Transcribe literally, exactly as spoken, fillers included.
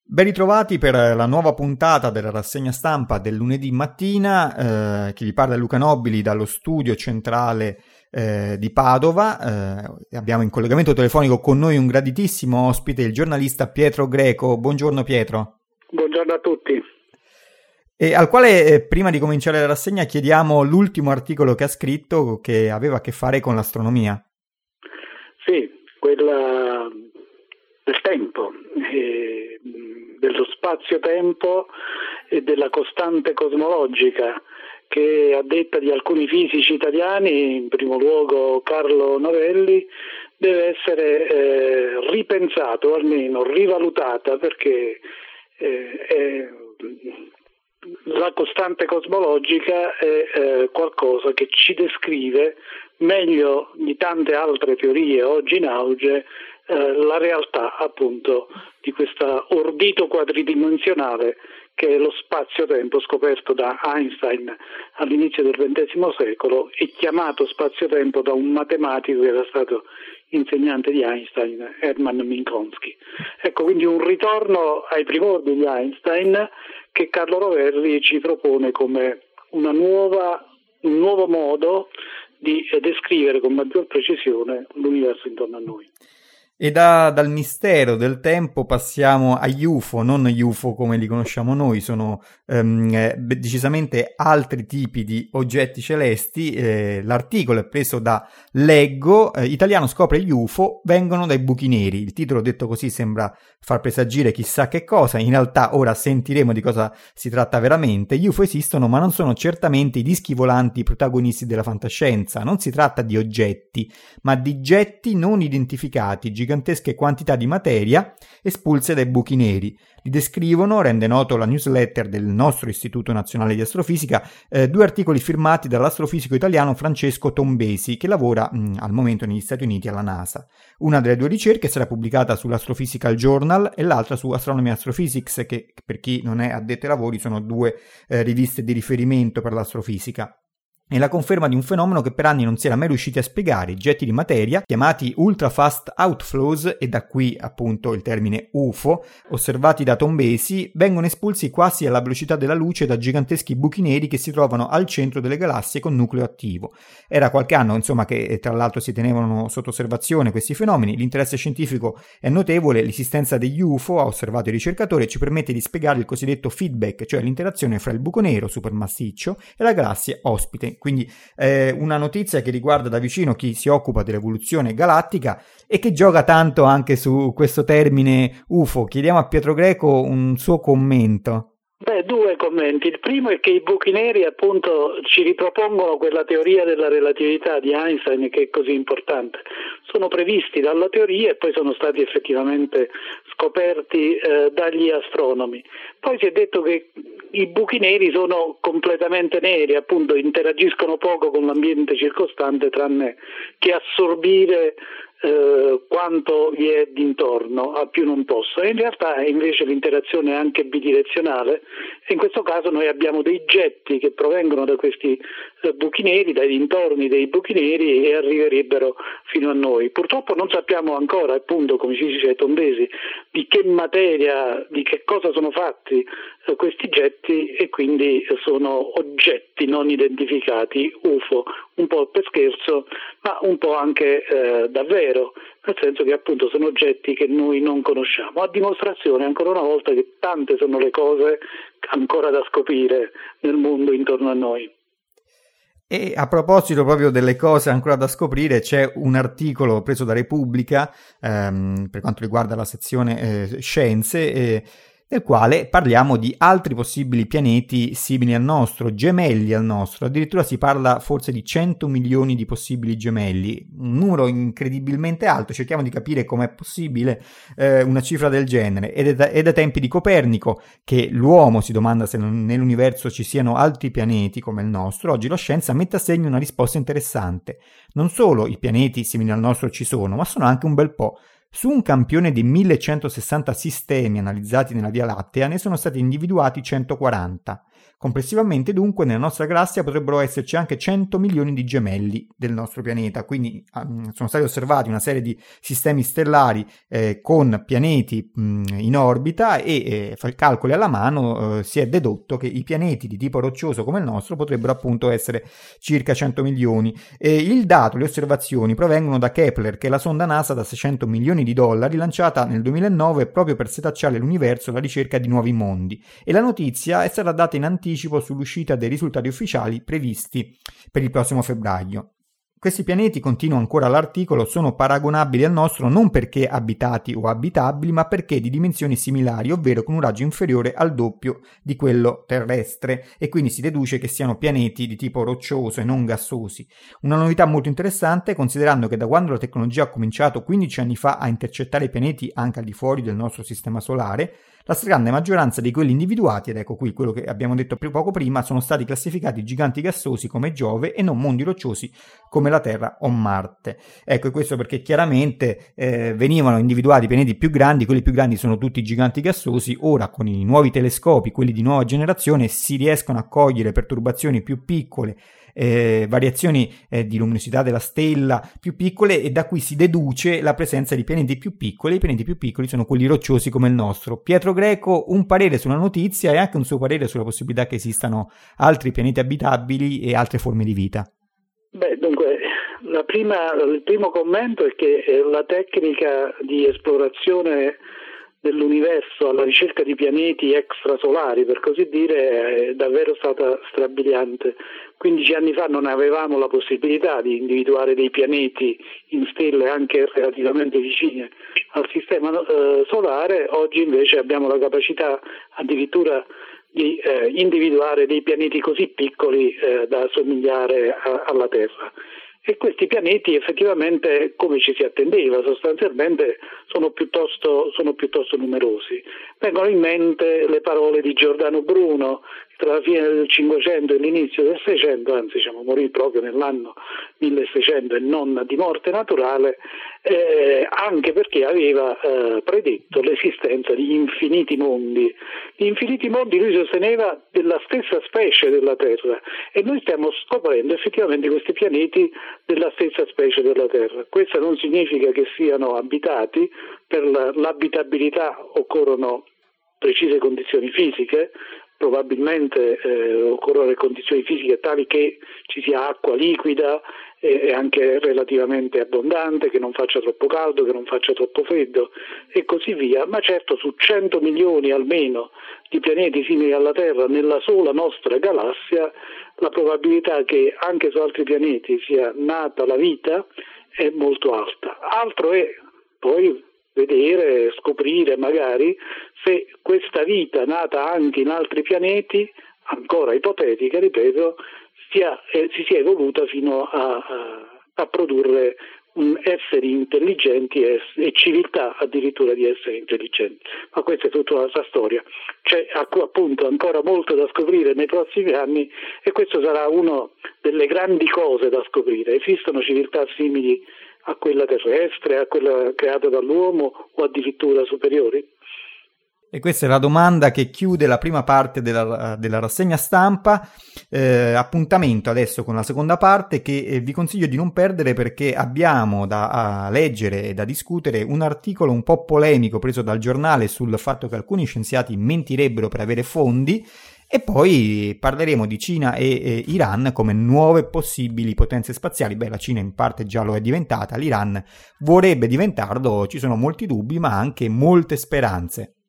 Ben ritrovati per la nuova puntata della rassegna stampa del lunedì mattina, eh, che vi parla Luca Nobili dallo studio centrale eh, di Padova. Eh, abbiamo in collegamento telefonico con noi un graditissimo ospite, il giornalista Pietro Greco. Buongiorno Pietro. Buongiorno a tutti. E al quale eh, prima di cominciare la rassegna chiediamo l'ultimo articolo che ha scritto che aveva a che fare con l'astronomia. Sì, quella del tempo. Eh... dello spazio-tempo e della costante cosmologica che, a detta di alcuni fisici italiani, in primo luogo Carlo Novelli, deve essere eh, ripensato, o almeno rivalutata, perché eh, è, la costante cosmologica è eh, qualcosa che ci descrive meglio di tante altre teorie oggi in auge la realtà appunto di questo ordito quadridimensionale che è lo spazio-tempo scoperto da Einstein all'inizio del ventesimo secolo e chiamato spazio-tempo da un matematico che era stato insegnante di Einstein, Hermann Minkowski. Ecco, quindi un ritorno ai primordi di Einstein che Carlo Novelli ci propone come una nuova, un nuovo modo di descrivere con maggior precisione l'universo intorno a noi. E da, dal mistero del tempo passiamo agli U F O, non gli U F O come li conosciamo noi, sono ehm, eh, decisamente altri tipi di oggetti celesti. Eh, l'articolo è preso da Leggo, eh, italiano scopre gli U F O, vengono dai buchi neri. Il titolo detto così sembra far presagire chissà che cosa, in realtà ora sentiremo di cosa si tratta veramente. Gli U F O esistono, ma non sono certamente i dischi volanti protagonisti della fantascienza, non si tratta di oggetti, ma di getti non identificati, gigantesche quantità di materia espulse dai buchi neri. Li descrivono, rende noto la newsletter del nostro Istituto Nazionale di Astrofisica, eh, due articoli firmati dall'astrofisico italiano Francesco Tombesi, che lavora mh, al momento negli Stati Uniti alla NASA. Una delle due ricerche sarà pubblicata sull'Astrophysical Journal e l'altra su Astronomy Astrophysics, che per chi non è addetto ai lavori sono due eh, riviste di riferimento per l'astrofisica. È la conferma di un fenomeno che per anni non si era mai riusciti a spiegare. I getti di materia, chiamati ultra fast outflows, e da qui appunto il termine U F O, osservati da Tombesi, vengono espulsi quasi alla velocità della luce da giganteschi buchi neri che si trovano al centro delle galassie con nucleo attivo. Era qualche anno, insomma, che tra l'altro si tenevano sotto osservazione questi fenomeni. L'interesse scientifico è notevole, l'esistenza degli U F O, ha osservato il ricercatore, ci permette di spiegare il cosiddetto feedback, cioè l'interazione fra il buco nero supermassiccio e la galassia ospite. Quindi eh, una notizia che riguarda da vicino chi si occupa dell'evoluzione galattica e che gioca tanto anche su questo termine U F O. Chiediamo a Pietro Greco un suo commento. Beh, due commenti. Il primo è che i buchi neri appunto ci ripropongono quella teoria della relatività di Einstein che è così importante. Sono previsti dalla teoria e poi sono stati effettivamente scoperti eh, dagli astronomi. Poi si è detto che i buchi neri sono completamente neri, appunto interagiscono poco con l'ambiente circostante tranne che assorbire Eh, quanto vi è d'intorno, a più non posso. E in realtà invece l'interazione è anche bidirezionale e in questo caso noi abbiamo dei getti che provengono da questi eh, buchi neri, dai dintorni dei buchi neri e arriverebbero fino a noi. Purtroppo non sappiamo ancora, appunto, come ci dice Tombesi, di che materia, di che cosa sono fatti eh, questi getti e quindi sono oggetti non identificati, U F O, un po' per scherzo ma un po' anche eh, davvero, nel senso che appunto sono oggetti che noi non conosciamo, a dimostrazione ancora una volta che tante sono le cose ancora da scoprire nel mondo intorno a noi. E a proposito proprio delle cose ancora da scoprire, c'è un articolo preso da Repubblica ehm, per quanto riguarda la sezione eh, scienze, eh, nel quale parliamo di altri possibili pianeti simili al nostro, gemelli al nostro. Addirittura si parla forse di cento milioni di possibili gemelli, un numero incredibilmente alto. Cerchiamo di capire com'è possibile eh, una cifra del genere. Ed è, da, è da tempi di Copernico che l'uomo si domanda se non, nell'universo ci siano altri pianeti come il nostro. Oggi la scienza mette a segno una risposta interessante. Non solo i pianeti simili al nostro ci sono, ma sono anche un bel po'. Su un campione di millecentosessanta sistemi analizzati nella Via Lattea ne sono stati individuati centoquaranta. Complessivamente dunque nella nostra galassia potrebbero esserci anche cento milioni di gemelli del nostro pianeta, quindi um, sono stati osservati una serie di sistemi stellari eh, con pianeti mh, in orbita e eh, calcoli alla mano eh, si è dedotto che i pianeti di tipo roccioso come il nostro potrebbero appunto essere circa cento milioni. E il dato, le osservazioni provengono da Kepler, che è la sonda NASA da seicento milioni di dollari lanciata nel duemilanove proprio per setacciare l'universo alla ricerca di nuovi mondi, e la notizia è stata data in anticipo sull'uscita dei risultati ufficiali previsti per il prossimo febbraio. Questi pianeti, continua ancora l'articolo, sono paragonabili al nostro non perché abitati o abitabili, ma perché di dimensioni similari, ovvero con un raggio inferiore al doppio di quello terrestre, e quindi si deduce che siano pianeti di tipo roccioso e non gassosi. Una novità molto interessante, considerando che da quando la tecnologia ha cominciato quindici anni fa a intercettare i pianeti anche al di fuori del nostro sistema solare, la stragrande maggioranza di quelli individuati, ed ecco qui quello che abbiamo detto poco prima, sono stati classificati giganti gassosi come Giove e non mondi rocciosi come la Terra o Marte. Ecco, e questo perché chiaramente eh, venivano individuati pianeti più grandi, quelli più grandi sono tutti giganti gassosi. Ora con i nuovi telescopi, quelli di nuova generazione, si riescono a cogliere perturbazioni più piccole, Eh, variazioni eh, di luminosità della stella più piccole, e da qui si deduce la presenza di pianeti più piccoli. I pianeti più piccoli sono quelli rocciosi come il nostro. Pietro Greco, un parere sulla notizia e anche un suo parere sulla possibilità che esistano altri pianeti abitabili e altre forme di vita. Beh, dunque, la prima, il primo commento è che la tecnica di esplorazione dell'universo alla ricerca di pianeti extrasolari, per così dire, è davvero stata strabiliante. quindici anni fa non avevamo la possibilità di individuare dei pianeti in stelle anche relativamente vicine al sistema eh, solare. Oggi invece abbiamo la capacità addirittura di eh, individuare dei pianeti così piccoli eh, da assomigliare a, alla Terra. E questi pianeti effettivamente, come ci si attendeva, sostanzialmente sono piuttosto, sono piuttosto numerosi. Vengono in mente le parole di Giordano Bruno tra la fine del Cinquecento e l'inizio del Seicento, anzi diciamo morì proprio nell'anno milleseicento e non di morte naturale, eh, anche perché aveva eh, predetto l'esistenza di infiniti mondi. Gli infiniti mondi lui sosteneva della stessa specie della Terra, e noi stiamo scoprendo effettivamente questi pianeti della stessa specie della Terra. Questo non significa che siano abitati. Per l'abitabilità occorrono precise condizioni fisiche, probabilmente eh, occorrono le condizioni fisiche tali che ci sia acqua liquida e, e anche relativamente abbondante, che non faccia troppo caldo, che non faccia troppo freddo e così via, ma certo su cento milioni almeno di pianeti simili alla Terra nella sola nostra galassia, la probabilità che anche su altri pianeti sia nata la vita è molto alta. Altro è poi vedere, scoprire magari se questa vita nata anche in altri pianeti, ancora ipotetica, ripeto, sia, eh, si sia evoluta fino a, a, a produrre un esseri intelligenti e, e civiltà addirittura di esseri intelligenti. Ma questa è tutta un'altra storia. C'è appunto ancora molto da scoprire nei prossimi anni, e questo sarà una delle grandi cose da scoprire. Esistono civiltà simili a quella terrestre, a quella creata dall'uomo, o addirittura superiori? E questa è la domanda che chiude la prima parte della, della rassegna stampa. Eh, appuntamento adesso con la seconda parte, che eh, vi consiglio di non perdere, perché abbiamo da leggere e da discutere un articolo un po' polemico preso dal giornale sul fatto che alcuni scienziati mentirebbero per avere fondi, e poi parleremo di Cina e, e Iran come nuove possibili potenze spaziali. Beh, la Cina in parte già lo è diventata, l'Iran vorrebbe diventarlo, ci sono molti dubbi ma anche molte speranze.